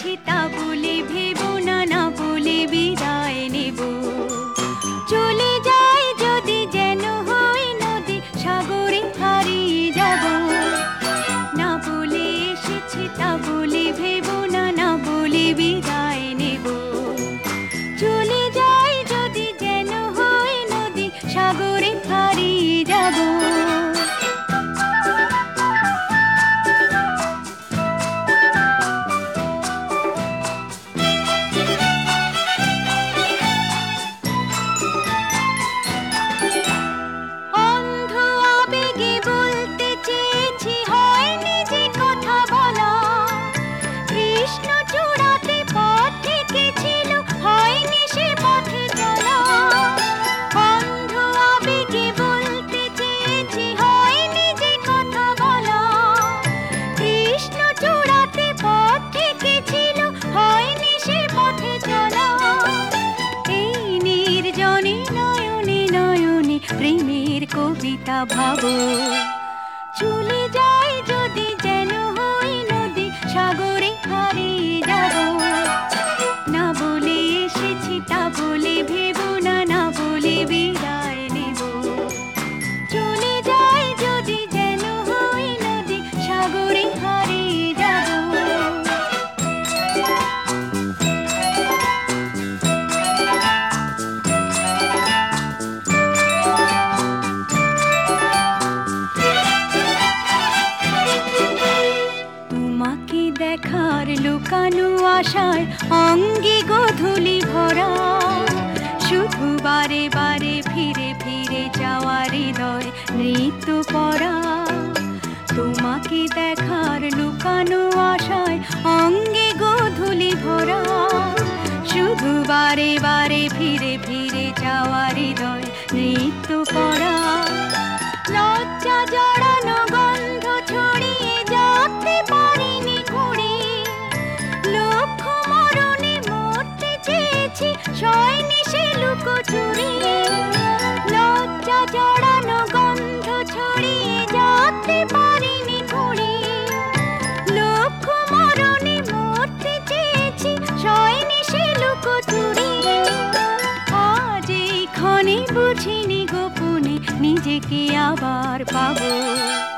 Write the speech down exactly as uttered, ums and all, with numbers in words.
এসেছি তা বলে ভেবো না, না বলে বিদায় নেব। চলে যাই যদি যেন হই নদী, সাগরে হারিয়ে যাব। না বলে এসেছি তা বলে ভেবো না, না বলে বিদায় নেব। চলে যাই যদি যেন হই নদী, সাগরে হারিয়ে যাব। প্রেমের কবিতা ভাবো, চলে যাই যদি যেন হই নদী, সাগরে হারিয়ে যাব। না বলে এসেছি তা বলে ভেবো না, না বলে বিদায় নেব। চলে যাই যদি যেন হই নদী, সাগরে হারিয়ে যাব। দেখার লুকানো আশায় অঙ্গে গোধূলি ভরা, শুধু বারে বারে ফিরে ফিরে যাওয়ার হৃদয় নৃত্য পরা। তোমাকে দেখার লুকানো আশায় অঙ্গে গোধূলি ভরা, শুধু বারে বারে ফিরে ফিরে যাওয়ার হৃদয় নৃত্য পরা। লজ্জা জড়ানো গন্ধ ছড়িয়ে যাতে পারিনি ঘুরে, লক্ষ্য মরণে মরতে চেয়েছি সয়নি সে লুকোচুরি। লজ্জা জড়ানো গন্ধ ছড়িয়ে যাতে পারিনি ঘুরে, লক্ষ্য মরণে মরতে চেয়েছি সয়নি সে লুকোচুরি। আজ এই ক্ষণে বুঝিনি গোপনে নিজেকে আবার পাবো।